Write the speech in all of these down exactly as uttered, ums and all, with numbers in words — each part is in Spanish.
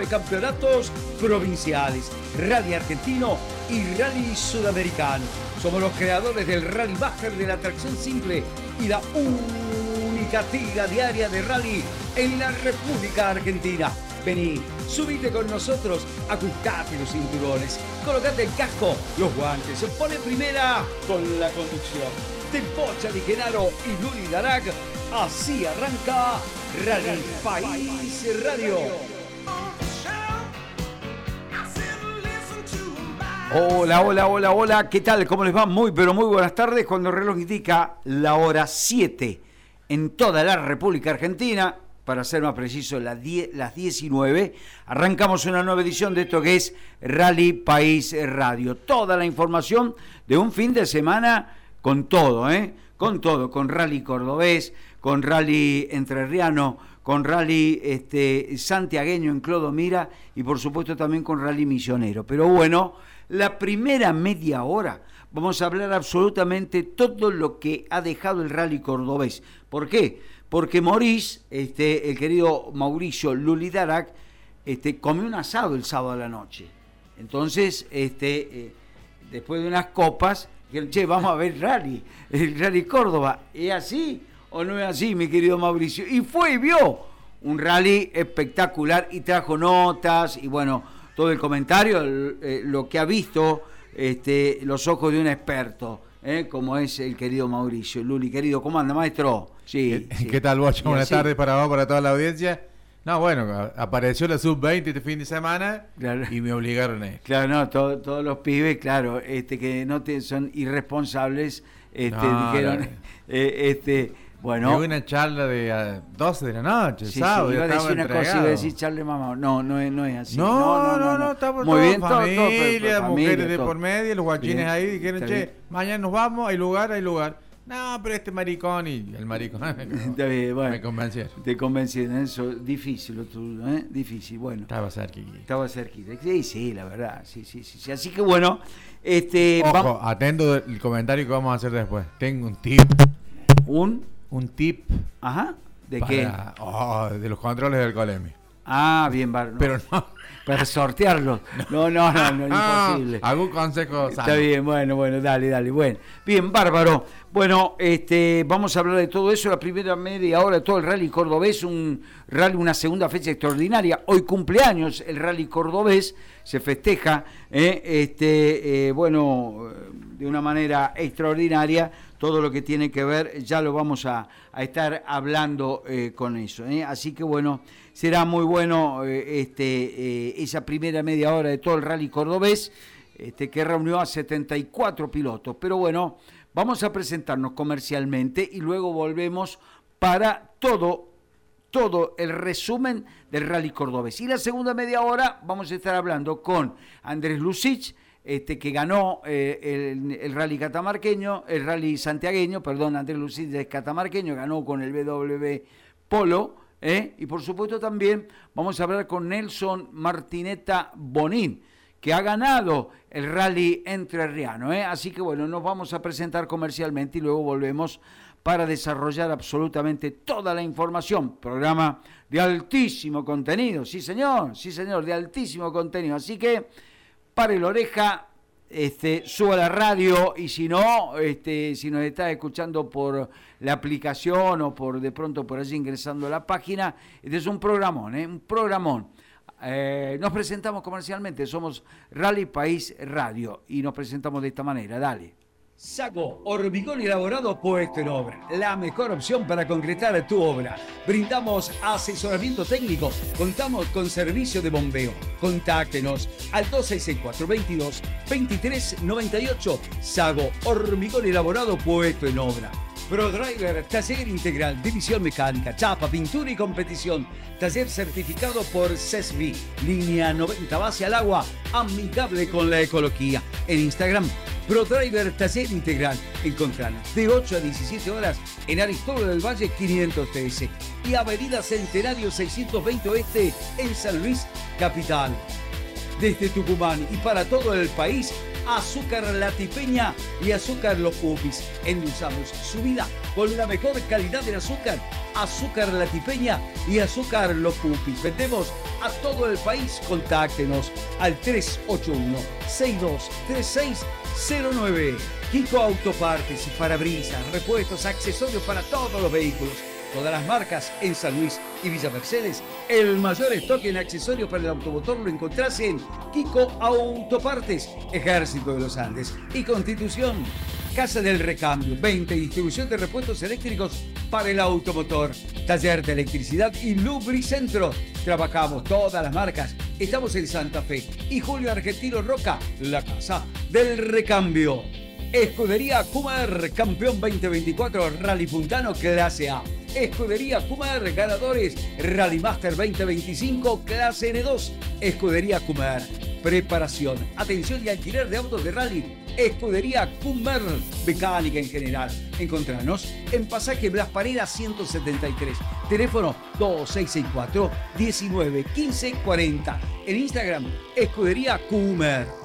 nueve campeonatos provinciales, Rally Argentino y Rally Sudamericano. Somos los creadores del Rally Master, de la tracción simple y la única tira diaria de rally en la República Argentina. Vení, subite con nosotros, ajustate los cinturones, colocate el casco, los guantes, pone primera con la conducción de Bocha Di Genaro y Luli Darac. Así arranca Rally País Radio. Hola, hola, hola, hola, ¿qué tal? ¿Cómo les va? Muy, pero muy buenas tardes. Cuando el reloj indica la hora siete en toda la República Argentina, para ser más preciso, las, diez, las diecinueve, arrancamos una nueva edición de esto que es Rally País Radio. Toda la información de un fin de semana con todo, ¿eh? Con todo, con Rally Cordobés, con Rally Entrerriano, con Rally este, Santiagueño en Clodomira y por supuesto también con Rally Misionero. Pero bueno, la primera media hora vamos a hablar absolutamente todo lo que ha dejado el Rally Cordobés. ¿Por qué? Porque Maurice, este, el querido Mauricio Luli Darac, este, comió un asado el sábado a la noche. Entonces, este, eh, después de unas copas, dijeron, che, vamos a ver rally, el Rally Córdoba. ¿Es así o no es así, mi querido Mauricio? Y fue y vio un rally espectacular y trajo notas y bueno, todo el comentario, el, eh, lo que ha visto este, los ojos de un experto, ¿eh? Como es el querido Mauricio. Luli, querido, ¿cómo anda, maestro? Sí, ¿Qué, sí. ¿Qué tal, Bocha? Buenas así. tardes para vos, para toda la audiencia. No, bueno, apareció la sub veinte este fin de semana, claro, y me obligaron a ir. Claro, no, todo, todos los pibes, claro, este que no te, son irresponsables, este, no, dijeron, no. Eh, este, bueno. Hubo una charla de uh, doce de la noche, sí, sábado, sí, iba a decir una entregado. cosa, iba a decir charle mamá, no, no es, no es así. No, no, no, no, no estamos muy todos, bien, familia, todo, todo, todo, mujeres familia, de todo. por medio, los guachines bien, ahí dijeron, che, bien. Mañana nos vamos, hay lugar, hay lugar. No, pero este maricón y el maricón Está bien, bueno, me convencieron. Te convencieron, eso difícil lo tuyo, ¿eh? Difícil, bueno. Estaba cerquita. Estaba cerquita. Sí, sí, la verdad, sí, sí, sí. sí. Así que bueno, este ojo, vamos... atento el comentario que vamos a hacer después. Tengo un tip. ¿Un? Un tip. Ajá. ¿De para, qué? Oh, de los controles del colemio. Ah, bien, Bar. No. Pero no. Para sortearlos. No, no, no, no, no imposible. ¿Algún consejo sano? Está bien, bueno, bueno, dale, dale. Bueno, bien, bárbaro. Bueno, este, vamos a hablar de todo eso. La primera media hora de todo el Rally Cordobés, un rally, una segunda fecha extraordinaria. Hoy cumpleaños el Rally Cordobés, se festeja, eh, este, eh, bueno, de una manera extraordinaria. Todo lo que tiene que ver, ya lo vamos a, a estar hablando eh, con eso. ¿eh? Así que bueno, será muy bueno eh, este, eh, esa primera media hora de todo el Rally Cordobés, este, que reunió a setenta y cuatro pilotos. Pero bueno, vamos a presentarnos comercialmente y luego volvemos para todo, todo el resumen del Rally Cordobés. Y la segunda media hora vamos a estar hablando con Andrés Lucich, Este, que ganó eh, el, el rally catamarqueño, el rally santiagueño, perdón, Andrés Lucich es catamarqueño, ganó con el B W Polo, eh, y por supuesto también vamos a hablar con Nelson Martineta Bonín, que ha ganado el rally entrerriano, eh, así que bueno, nos vamos a presentar comercialmente y luego volvemos para desarrollar absolutamente toda la información. Programa de altísimo contenido, sí señor, sí señor, de altísimo contenido, así que pare la oreja, este, suba la radio y si no, este, si nos está escuchando por la aplicación o por de pronto por allí ingresando a la página, este es un programón, ¿eh? un programón. Eh, nos presentamos comercialmente, somos Rally País Radio y nos presentamos de esta manera, dale. Saco, hormigón elaborado puesto en obra. La mejor opción para concretar tu obra. Brindamos asesoramiento técnico. Contamos con servicio de bombeo. Contáctenos al dos seis seis cuatro, veintidós, veintitrés noventa y ocho. Sago, hormigón elaborado puesto en obra. ProDriver, taller integral, división mecánica, chapa, pintura y competición. Taller certificado por C E S B I. Línea noventa base al agua, amigable con la ecología. En Instagram, ProDriver Taller Integral. Encontranos de ocho a diecisiete horas en Aristóbulo del Valle quinientos trece y Avenida Centenario seiscientos veinte Oeste en San Luis, capital. Desde Tucumán y para todo el país, Azúcar La Tipeña y Azúcar Los Pupis. Endulzamos su vida con la mejor calidad del azúcar Azúcar La Tipeña y Azúcar Los Pupis. Vendemos a todo el país. Contáctenos al tres ocho uno, seis dos tres seis cero nueve. Kiko Autopartes, parabrisas, repuestos, accesorios para todos los vehículos. Todas las marcas en San Luis y Villa Mercedes. El mayor stock en accesorios para el automotor lo encontrás en Kiko Autopartes, Ejército de los Andes y Constitución. Casa del Recambio, venta y distribución de repuestos eléctricos para el automotor. Taller de electricidad y lubricentro. Trabajamos todas las marcas. Estamos en Santa Fe y Julio Argentino Roca, la Casa del Recambio. Escudería Kumar, campeón veinte veinticuatro Rally Puntano Clase A. Escudería Kumar, ganadores Rally Master veinte veinticinco Clase N dos. Escudería Kumar, preparación, atención y alquiler de autos de rally. Escudería Kumar, mecánica en general. Encontranos en Pasaje Blas Parera ciento setenta y tres. Teléfono dos seis seis cuatro, diecinueve quince cuarenta. En Instagram, Escudería Kumar.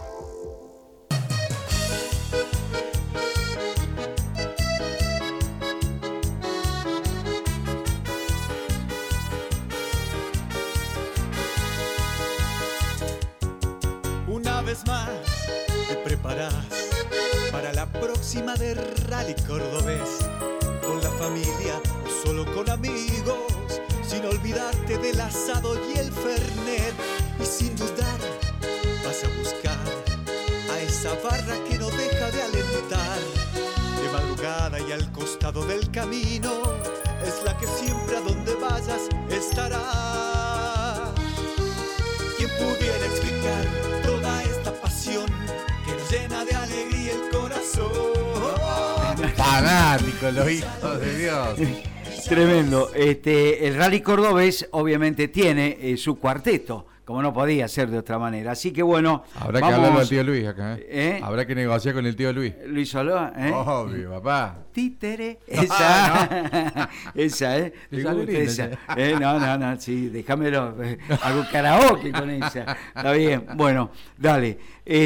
Más te preparás para la próxima de Rally Cordobés, con la familia o solo con amigos, sin olvidarte del asado y el fernet, y sin dudar vas a buscar a esa barra que no deja de alentar. De madrugada y al costado del camino es la que siempre a donde vayas estará. ¿Quién pudiera explicar toda esta pasión que nos llena de alegría el corazón? Fanáticos los hijos de Dios. Tremendo. Este, el Rally Cordobés obviamente tiene eh, su cuarteto, como no podía ser de otra manera. Así que bueno, habrá vamos... que hablarlo al tío Luis acá, ¿eh? ¿Eh? Habrá que negociar con el tío Luis. Luis Soló, ¿eh? Obvio, papá. Títere. Esa, no. esa, ¿eh? ¿Te gusta sale esa? ¿Eh? No, no, no, sí, déjamelo. Eh, hago karaoke con esa. Está bien. Bueno, dale.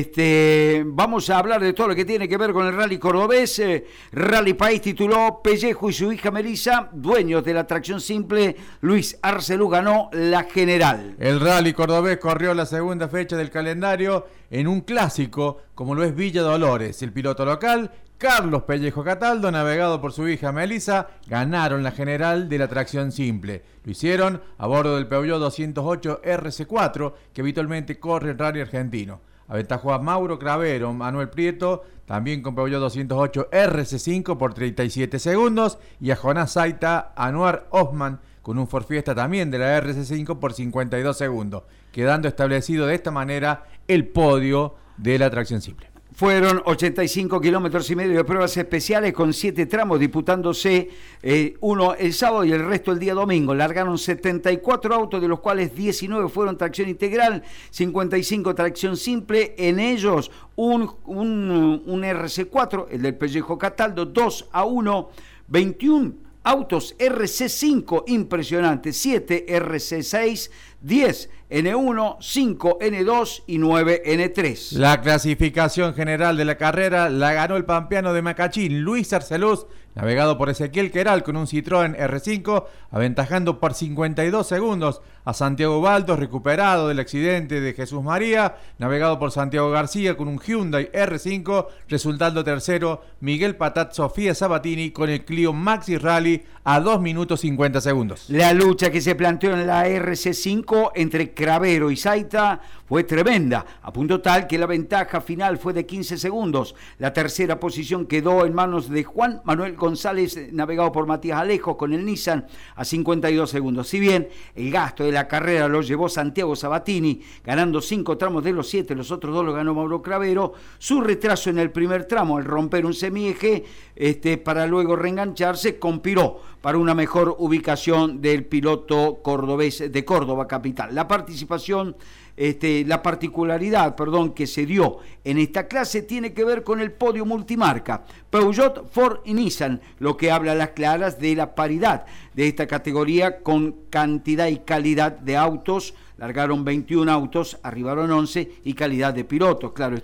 Este, vamos a hablar de todo lo que tiene que ver con el Rally Cordobés. Eh, Rally País tituló Pellejo y su hija Melissa, dueños de la tracción simple. Luis Arcelú ganó la general. El Rally Cordobés corrió la segunda fecha del calendario en un clásico, como lo es Villa Dolores. El piloto local, Carlos Pellejo Cataldo, navegado por su hija Melissa, ganaron la general de la tracción simple. Lo hicieron a bordo del Peugeot doscientos ocho R C cuatro, que habitualmente corre el Rally argentino. Aventajó a Mauro Cravero, Manuel Prieto, también con Peugeot doscientos ocho R C cinco por treinta y siete segundos, y a Jonás Zaita, Anuar Osman, con un Ford Fiesta también de la R C cinco por cincuenta y dos segundos, quedando establecido de esta manera el podio de la tracción simple. Fueron ochenta y cinco kilómetros y medio de pruebas especiales con siete tramos disputándose, eh, uno el sábado y el resto el día domingo. Largaron setenta y cuatro autos, de los cuales diecinueve fueron tracción integral, cincuenta y cinco tracción simple, en ellos un, un, un R C cuatro, el del Pellejo Cataldo, dos a uno, veintiuno autos R C cinco, impresionante, siete R C seis, diez N uno, cinco N dos y nueve N tres. La clasificación general de la carrera la ganó el pampeano de Macachín, Luis Arceluz, navegado por Ezequiel Queral con un Citroën R cinco, aventajando por cincuenta y dos segundos a Santiago Baldos, recuperado del accidente de Jesús María, navegado por Santiago García con un Hyundai R cinco, resultando tercero Miguel Patat Sofía Sabatini con el Clio Maxi Rally a dos minutos cincuenta segundos. La lucha que se planteó en la R C cinco entre Cravero y Zaita fue tremenda, a punto tal que la ventaja final fue de quince segundos. La tercera posición quedó en manos de Juan Manuel González, navegado por Matías Alejo con el Nissan, a cincuenta y dos segundos. Si bien el gasto de la carrera lo llevó Santiago Sabatini, ganando cinco tramos de los siete, los otros dos lo ganó Mauro Cravero, su retraso en el primer tramo, al romper un semieje, este, para luego reengancharse, conspiró para una mejor ubicación del piloto cordobés de Córdoba capital. La participación, este, la particularidad, perdón, que se dio en esta clase tiene que ver con el podio multimarca, Peugeot, Ford y Nissan, lo que habla a las claras de la paridad de esta categoría con cantidad y calidad de autos. Largaron veintiún autos, arribaron once, y calidad de pilotos, claro está.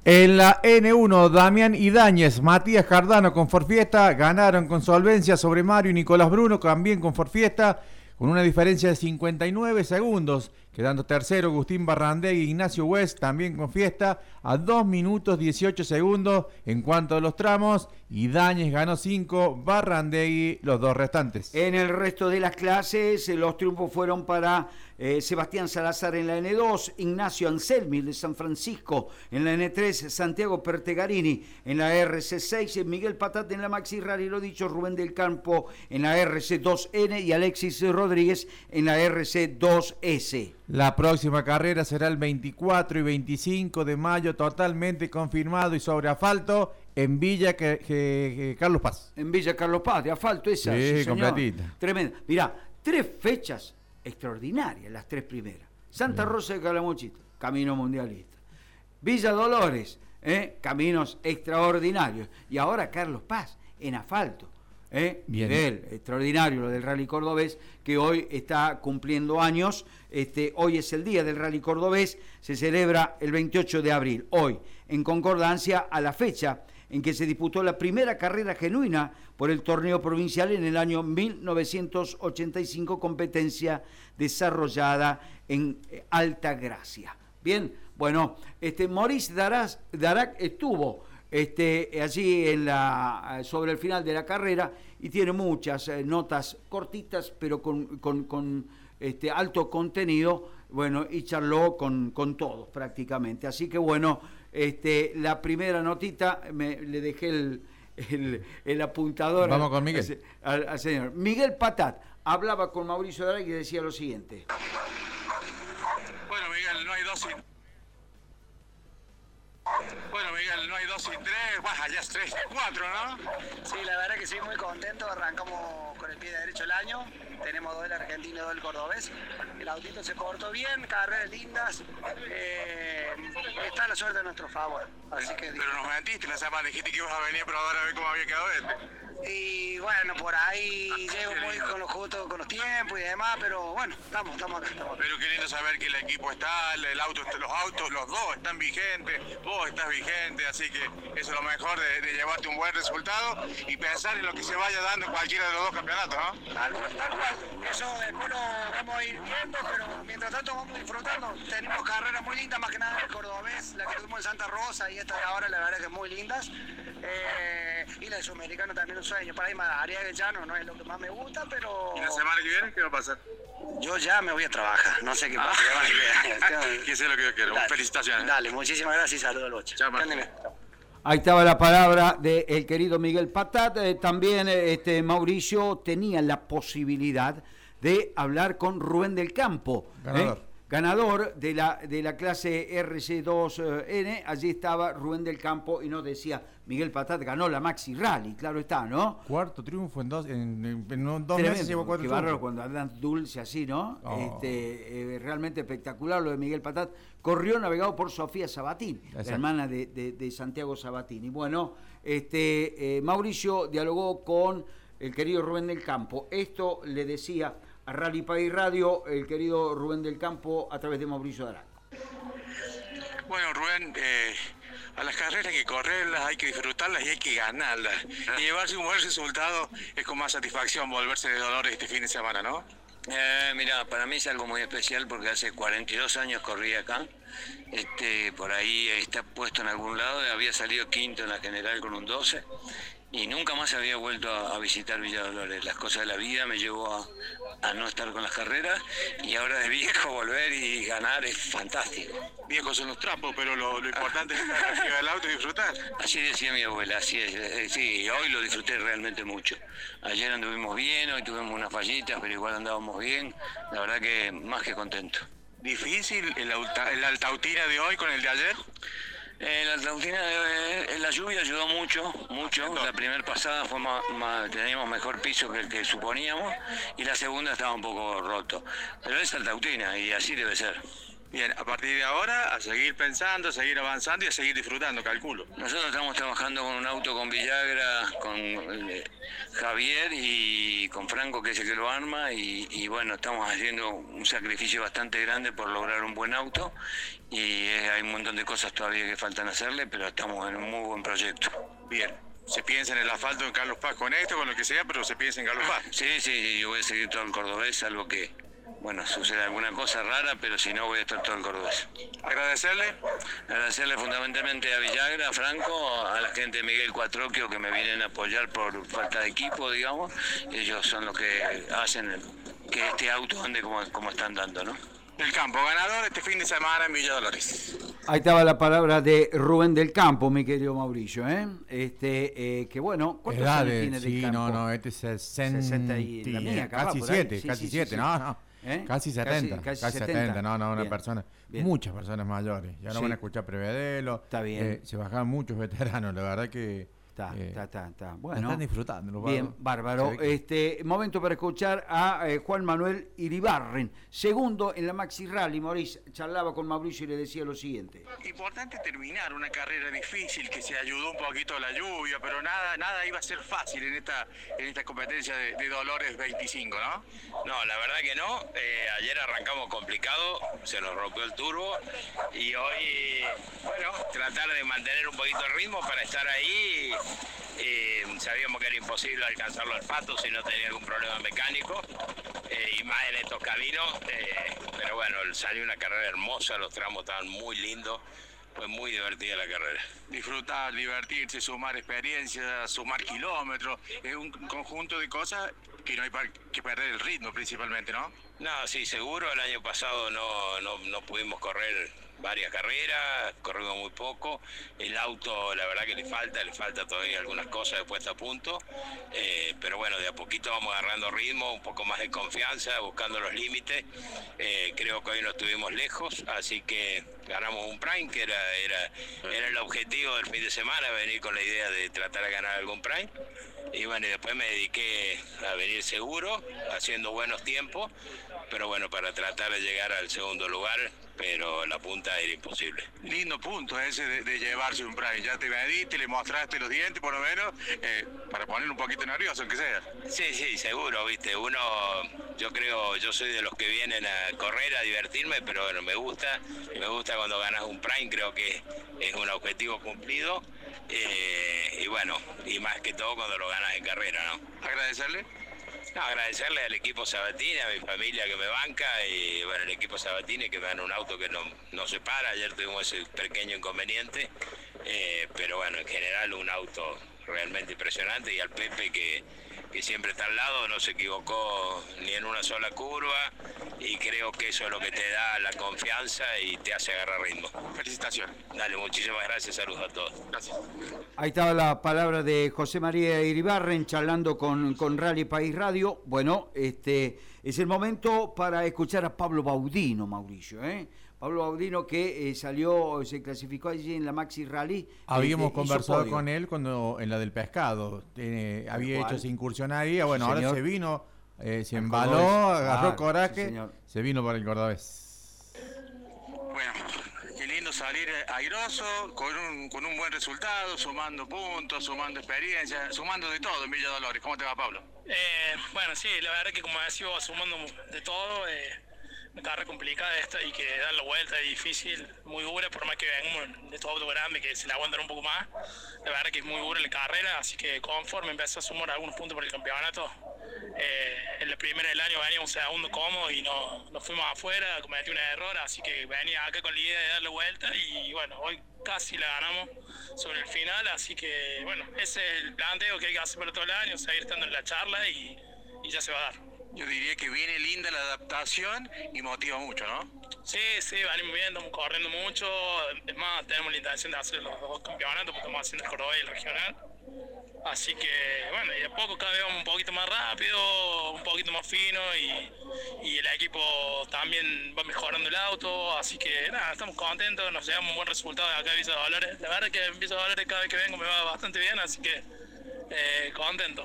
En la ene uno, Damián Idáñez, Matías Cardano con Forfiesta ganaron con solvencia sobre Mario y Nicolás Bruno, también con Forfiesta, con una diferencia de cincuenta y nueve segundos, quedando tercero Agustín Barrandegui y Ignacio West, también con Fiesta, a dos minutos dieciocho segundos. En cuanto a los tramos, Idáñez ganó cinco, Barrandegui los dos restantes. En el resto de las clases, los triunfos fueron para eh, Sebastián Salazar en la ene dos, Ignacio Anselmi de San Francisco en la ene tres, Santiago Pertegarini en la erre ce seis, Miguel Patat en la Maxi Rally, lo dicho, Rubén del Campo en la erre ce dos ene y Alexis Rodríguez en la erre ce dos ese. La próxima carrera será el veinticuatro y veinticinco de mayo, totalmente confirmado y sobre asfalto en Villa que, que, que Carlos Paz. En Villa Carlos Paz, de asfalto esa. Sí, sí completita. Tremenda. Mirá, tres fechas extraordinarias, las tres primeras. Santa Rosa de Calamuchita, camino mundialista. Villa Dolores, ¿eh? caminos extraordinarios. Y ahora Carlos Paz, en asfalto. ¿Eh? Nivel extraordinario lo del Rally Cordobés, que hoy está cumpliendo años. Este, hoy es el día del Rally Cordobés, se celebra el veintiocho de abril, hoy, en concordancia a la fecha en que se disputó la primera carrera genuina por el torneo provincial en el año mil novecientos ochenta y cinco, competencia desarrollada en Altagracia. Bien, bueno, este Maurice Darac, Darac estuvo Este, allí en la, sobre el final de la carrera y tiene muchas eh, notas cortitas pero con, con, con este, alto contenido, bueno, y charló con, con todos prácticamente, así que bueno, este, la primera notita me, le dejé el, el, el apuntador. Vamos con Miguel. Al, al señor Miguel Patat hablaba con Mauricio Darac y decía lo siguiente. Bueno, Miguel, no hay dos sin... Bueno, Miguel, no hay dos sin tres, baja, ya es tres, cuatro, ¿no? Sí, la verdad que sí, muy contento, arrancamos con el pie derecho el año, tenemos dos del argentino y dos del cordobés, el autito se portó bien, carreras lindas, eh, está la suerte a nuestro favor, así que... Pero nos mentiste la semana, dijiste que ibas a venir a probar a ver cómo había quedado este. Y bueno, por ahí llego muy con lo justo, con los tiempos y demás, pero bueno, estamos, estamos acá. Estamos acá. Pero qué lindo saber que el equipo está, el auto, los autos, los dos están vigentes, vos estás vigente, así que eso es lo mejor de, de llevarte un buen resultado y pensar en lo que se vaya dando en cualquiera de los dos campeonatos, ¿no? Tal cual, tal cual. Eso después lo vamos a ir viendo, pero mientras tanto vamos disfrutando. Tenemos carreras muy lindas, más que nada el cordobés, la que tuvimos en Santa Rosa y esta de ahora, la verdad que muy lindas. Eh, y la de Sudamericano también un sueño. Para ir a Ariaga Llano no es lo que más me gusta, pero... ¿Y la semana que viene qué va a pasar? Yo ya me voy a trabajar, no sé qué pasa. Ah, que sea lo que yo quiero. Dale, felicitaciones. Dale, muchísimas gracias y saludos al boche. Chao, Ahí estaba la palabra del querido Miguel Patat. Eh, también eh, este Mauricio tenía la posibilidad de hablar con Rubén del Campo. Ganador. ¿eh? Ganador de la, de la clase erre ce dos ene, allí estaba Rubén del Campo y nos decía, Miguel Patat ganó la Maxi Rally, claro está, ¿no? Cuarto triunfo en dos, en, en, en dos Tremendo, meses llevó cuatro qué triunfos. bárbaro cuando andan dulce así, ¿no? Oh. Este, eh, realmente espectacular lo de Miguel Patat. Corrió navegado por Sofía Sabatini, Exacto. la hermana de, de, de Santiago Sabatini. Bueno, este, eh, Mauricio dialogó con el querido Rubén del Campo. Esto le decía a Rally País Radio el querido Rubén del Campo a través de Mauricio Darac. Bueno, Rubén, eh, a las carreras hay que correrlas, hay que disfrutarlas y hay que ganarlas. Y llevarse un buen resultado es con más satisfacción volverse de Dolores este fin de semana, ¿no? Eh, mira, para mí es algo muy especial porque hace cuarenta y dos años corrí acá. Este, por ahí está puesto en algún lado, había salido quinto en la general con un doce y nunca más había vuelto a, a visitar Villa Dolores. Las cosas de la vida me llevó a, a no estar con las carreras y ahora de viejo volver y ganar es fantástico. Viejos son los trapos, pero lo, lo importante es estar arriba del auto y disfrutar. Así decía mi abuela, así es. Eh, sí, hoy lo disfruté realmente mucho. Ayer anduvimos bien, hoy tuvimos unas fallitas, pero igual andábamos bien. La verdad que más que contento. ¿Difícil el, alta, el Altautina de hoy con el de ayer? Eh, la Altautina, eh, la lluvia ayudó mucho, mucho. La primera pasada fue más, más, teníamos mejor piso que el que suponíamos y la segunda estaba un poco roto. Pero es Altautina y así debe ser. Bien, a partir de ahora, a seguir pensando, a seguir avanzando y a seguir disfrutando, calculo. Nosotros estamos trabajando con un auto con Villagra, con eh, Javier y con Franco, que es el que lo arma, y, y bueno, estamos haciendo un sacrificio bastante grande por lograr un buen auto, y eh, hay un montón de cosas todavía que faltan hacerle, pero estamos en un muy buen proyecto. Bien, se piensa en el asfalto en Carlos Paz con esto, con lo que sea, pero se piensa en Carlos Paz. Sí, sí, yo voy a seguir todo el cordobés, salvo que, bueno, sucede alguna cosa rara, pero si no voy a estar todo el cordobés. Agradecerle. Agradecerle fundamentalmente a Villagra, a Franco, a la gente de Miguel Cuatroquio que me vienen a apoyar por falta de equipo, digamos. Ellos son los que hacen que este auto ande como, como están dando, ¿no? Del Campo, ganador este fin de semana en Villa Dolores. Ahí estaba la palabra de Rubén del Campo, mi querido Mauricio, ¿eh? Este, eh, que bueno, ¿cuántos años Edades, tiene del sí, Campo? no, no, este es sesenta, sesenta y la mía, capaz, casi por ahí. siete, Sí, casi sí, sí, siete, sí. no, no. ¿Eh? Casi setenta, Casi- casi, casi setenta, setenta. no, no, una Bien, persona, bien. muchas personas mayores. Y ahora Sí. van a escuchar Prevedelo. Está bien. eh, se bajaron muchos veteranos, la verdad que Está, eh, está, está, está. la Bueno, están disfrutando. los bien, bárbaros. bárbaro. Se ve que- Este momento para escuchar a eh, Juan Manuel Iribarren, segundo en la Maxi Rally. Mauricio charlaba con Mauricio y le decía lo siguiente. Importante terminar una carrera difícil que se ayudó un poquito a la lluvia, pero nada nada iba a ser fácil en esta en esta competencia de, de Dolores veinticinco, ¿no? No, la verdad que no. Eh, ayer arrancamos complicado, se nos rompió el turbo y hoy, bueno, tratar de mantener un poquito el ritmo para estar ahí. Eh, sabíamos que era imposible alcanzarlo al Pato si no tenía algún problema mecánico, eh, y más en estos caminos, eh, pero bueno, salió una carrera hermosa, los tramos estaban muy lindos, fue muy divertida la carrera. Disfrutar, divertirse, sumar experiencias, sumar kilómetros, es un conjunto de cosas que no hay pa- que perder el ritmo principalmente, ¿no? No, sí, seguro, el año pasado no, no, no pudimos correr varias carreras, corrimos muy poco, el auto la verdad que le falta, le falta todavía algunas cosas de puesta a punto, eh, pero bueno, de a poquito vamos agarrando ritmo, un poco más de confianza, buscando los límites, eh, creo que hoy no estuvimos lejos, así que ganamos un Prime, que era, era, era el objetivo del fin de semana, venir con la idea de tratar de ganar algún Prime. Y bueno, y después me dediqué a venir seguro, haciendo buenos tiempos, pero bueno, para tratar de llegar al segundo lugar, pero la punta era imposible. Lindo punto ese de, de llevarse un Prime. Ya te mediste, le mostraste los dientes por lo menos, eh, para poner un poquito nervioso, aunque sea. Sí, sí, seguro, viste, uno, yo creo, yo soy de los que vienen a correr, a divertirme, pero bueno, me gusta, me gusta cuando ganas un Prime, creo que es un objetivo cumplido, eh, y bueno, y más que todo cuando lo ganas en carrera, ¿no? Agradecerle. No, agradecerle al equipo Sabatini, a mi familia que me banca y bueno, el equipo Sabatini que me dan un auto que no, no se para. Ayer tuvimos ese pequeño inconveniente, eh, pero bueno, en general un auto realmente impresionante, y al Pepe que, que siempre está al lado, no se equivocó ni en una sola curva, y creo que eso es lo que te da la confianza y te hace agarrar ritmo. Felicitaciones. Dale, muchísimas gracias, saludos a todos. Gracias. Ahí estaba la palabra de José María Iribarren charlando con, con Rally País Radio. Bueno, este es el momento para escuchar a Pablo Baudino, Mauricio, ¿eh? Pablo Baudino que eh, salió, se clasificó allí en la Maxi Rally. Habíamos este, hizo conversado podio. con él cuando en la del pescado. Eh, había cual. hecho esa incursión ahí. Bueno, Sí, ahora señor. se vino, eh, se Al embaló, cordobés. agarró Ah, coraje, sí, señor. se vino para el cordobés. Bueno, qué lindo salir airoso, con un, con un buen resultado, sumando puntos, sumando experiencia, sumando de todo en Villa Dolores. ¿Cómo te va, Pablo? Eh, bueno, sí, la verdad que como decía, sumando de todo, eh, una carrera complicada esta y que dar la vuelta es difícil, muy dura, por más que vengamos de estos autos grandes que se la aguantan un poco más. La verdad que es muy dura la carrera, así que conforme empezó a sumar algunos puntos por el campeonato, eh, en la primera del año veníamos segundo cómodo y no, nos fuimos afuera, cometí un error, así que venía acá con la idea de darle vuelta y bueno, hoy casi la ganamos sobre el final, así que bueno, ese es el planteo que hay que hacer para todo el año, seguir estando en la charla y, y ya se va a dar. Yo diría que viene linda la adaptación y motiva mucho, ¿no? Sí, sí, venimos bien, estamos corriendo mucho, es más, tenemos la intención de hacer los dos campeonatos, porque estamos haciendo el cordobés y el regional. Así que, bueno, y de a poco cada vez vamos un poquito más rápido, un poquito más fino y, y el equipo también va mejorando el auto, así que nada, estamos contentos, nos llevamos un buen resultado de acá de Villa Dolores. La verdad es que en Villa Dolores cada vez que vengo me va bastante bien, así que eh, contento.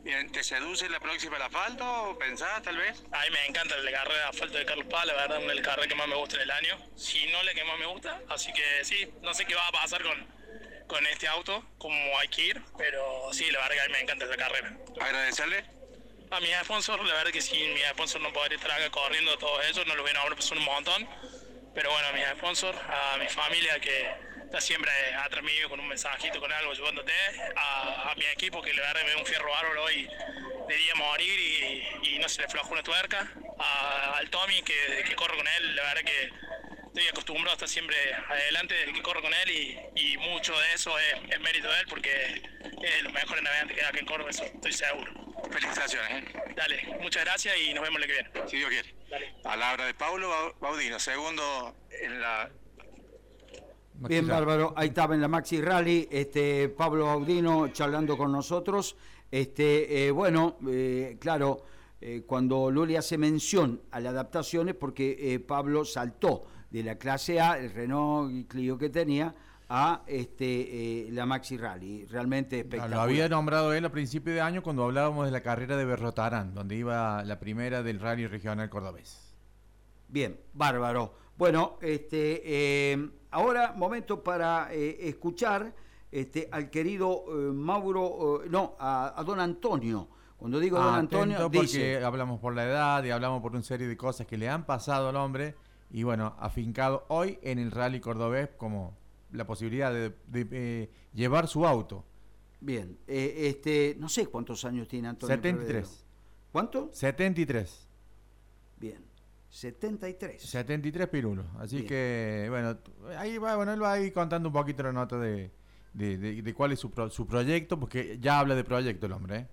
Bien, ¿te seduce la próxima el asfalto? ¿Pensás tal vez? A mí me encanta el carrera de asfalto de Carlos Paz, la verdad, es el carrera que más me gusta en el año. Si no, la que más me gusta. Así que sí, no sé qué va a pasar con, con este auto, cómo hay que ir, pero sí, la verdad que a mí me encanta esa carrera. Agradecerle a mis sponsors, la verdad que sin mis sponsors no podría estar acá corriendo todos ellos, no los ven ahora, pues son un montón. Pero bueno, a mis sponsors, a mi familia que está siempre atrás mío con un mensajito, con algo, ayudándote, a, a mi equipo que la verdad me da un fierro bárbaro hoy, debía morir y, y no se le aflojó una tuerca, a, al Tommy que, que corro con él, la verdad que estoy acostumbrado a estar siempre adelante desde que corro con él y, y mucho de eso es, es mérito de él porque es de los mejores navegantes que hay acá en Córdoba, eso estoy seguro. Felicitaciones, ¿eh? Dale, muchas gracias y nos vemos el que viene. Si Dios quiere. Dale. Palabra de Pablo Baudino, segundo en la... Bien, bárbaro, ahí estaba en la Maxi Rally, este Pablo Baudino charlando con nosotros. Este, eh, bueno, eh, claro, eh, cuando Luli hace mención a las adaptaciones, porque eh, Pablo saltó de la clase A, el Renault y Clio que tenía, a este eh, la Maxi Rally, realmente espectacular. Lo había nombrado él a principio de año cuando hablábamos de la carrera de Berrotarán, donde iba la primera del Rally Regional Cordobés. Bien, bárbaro. Bueno, este, eh, ahora momento para eh, escuchar este, al querido eh, Mauro, eh, no, a, a don Antonio. Cuando digo ah, don Antonio, porque dice... hablamos por la edad y hablamos por una serie de cosas que le han pasado al hombre y bueno, afincado hoy en el Rally Cordobés como la posibilidad de, de, de eh, llevar su auto. Bien, eh, este, no sé cuántos años tiene Antonio setenta y tres. Prevedero. ¿Cuánto? setenta y tres. Bien. setenta y tres. setenta y tres pirulos. Así Bien. que, bueno, ahí va, bueno, él va ahí contando un poquito la nota de, de, de, de cuál es su, pro, su proyecto, porque ya habla de proyecto el hombre, ¿eh?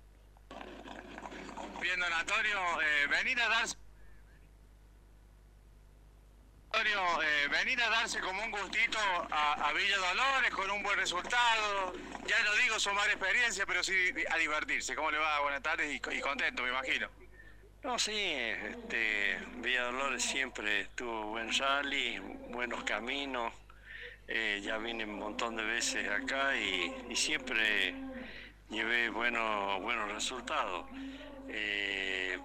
Bien, don Antonio, eh, venir a darse... Antonio, eh, venir a darse como un gustito a, a Villa Dolores con un buen resultado. Ya no digo sumar experiencia, pero sí a divertirse. ¿Cómo le va? Buenas tardes y, y contento, me imagino. No, sí, este, Villa Dolores siempre tuvo buen rally, buenos caminos, eh, ya vine un montón de veces acá y, y siempre llevé buenos, buenos resultados. Eh,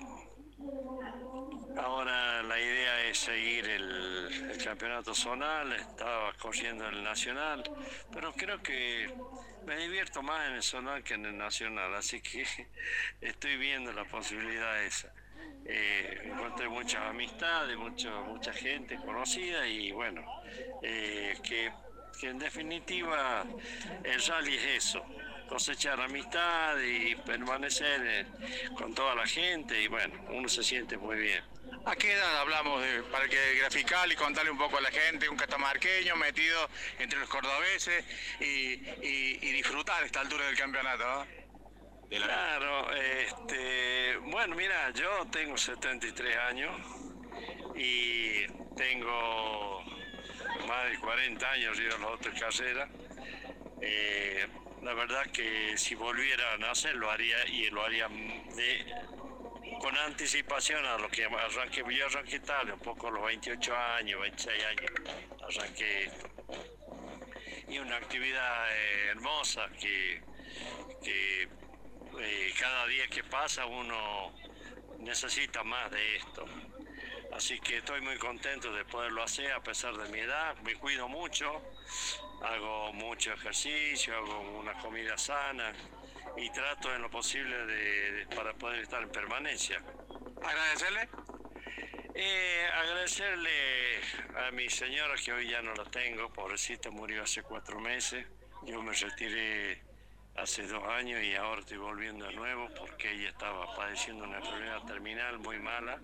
ahora la idea es seguir el, el campeonato zonal, estaba corriendo el nacional, pero creo que me divierto más en el zonal que en el nacional, así que estoy viendo la posibilidad esa. Eh, encontré muchas amistades, mucho, mucha gente conocida y bueno, eh, que, que en definitiva el rally es eso, cosechar amistad y permanecer eh, con toda la gente y bueno, uno se siente muy bien. ¿A qué edad hablamos de, para que graficar y contarle un poco a la gente, un catamarqueño metido entre los cordobeses y, y, y disfrutar esta altura del campeonato, ¿no? Claro, este, bueno, mira, yo tengo setenta y tres años y tengo más de cuarenta años yo en las otras carreras. Eh, la verdad que si volviera a nacer lo haría y lo haría de, con anticipación a lo que arranqué. Yo arranqué tarde, un poco a los veintiocho años, veintiséis años, arranqué esto. Y una actividad eh, hermosa que... que Eh, cada día que pasa uno necesita más de esto, así que estoy muy contento de poderlo hacer a pesar de mi edad. Me cuido mucho, hago mucho ejercicio, hago una comida sana y trato en lo posible de, de, para poder estar en permanencia. ¿Agradecerle? Eh, agradecerle a mi señora que hoy ya no la tengo, pobrecita, murió hace cuatro meses. Yo me retiré hace dos años y ahora estoy volviendo de nuevo porque ella estaba padeciendo una enfermedad terminal muy mala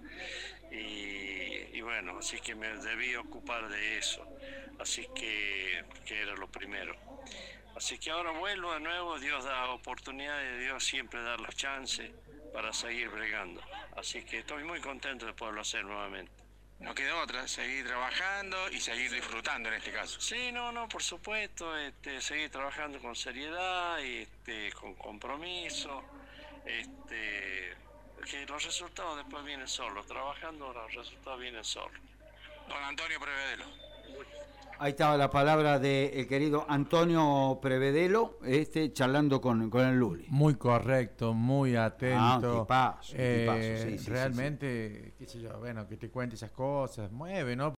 y, y bueno, así que me debí ocupar de eso, así que, que era lo primero. Así que ahora vuelvo de nuevo, Dios da oportunidades, Dios siempre da las chances para seguir bregando, así que estoy muy contento de poderlo hacer nuevamente. No queda otra, seguir trabajando y seguir disfrutando en este caso. Sí, no, no, por supuesto, este, seguir trabajando con seriedad, este, con compromiso, este, que los resultados después vienen solos, trabajando los resultados vienen solos. Don Antonio Prevedelo. Ahí estaba la palabra del querido Antonio Prevedelo, este, charlando con, con el Luli. Muy correcto, muy atento. Ah, un tipazo, un Eh, tipazo, sí, sí, realmente, sí, sí. qué sé yo, bueno, que te cuente esas cosas, mueve, ¿no?